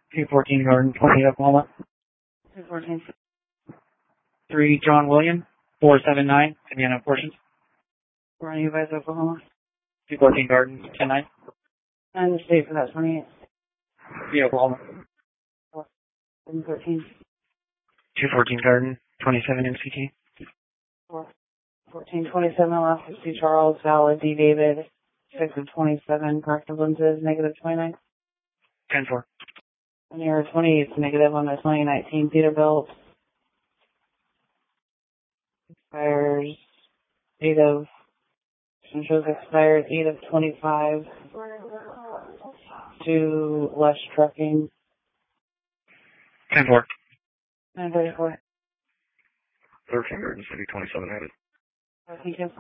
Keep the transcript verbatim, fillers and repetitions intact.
two fourteen Garden, twenty Oklahoma. two fourteen. three John William, four seven nine, Indiana Portions. We're on you guys, Oklahoma. two fourteen Garden, ten nine. And the state for that twenty-eight. three Oklahoma. seven thirteen. two fourteen Garden, twenty-seven M C T. four fourteen twenty-seven, last sixty Charles, valid D David, six of twenty-seven, corrective lenses, negative twenty-nine. ten four. And you're twenty, it's negative on the twenty nineteen Peterbilt. Expires eight of, and shows expired eight of twenty-five. To Lush Trucking. ten four. nine thirty-four. thirteen Garden City, twenty-seven added. Thank you.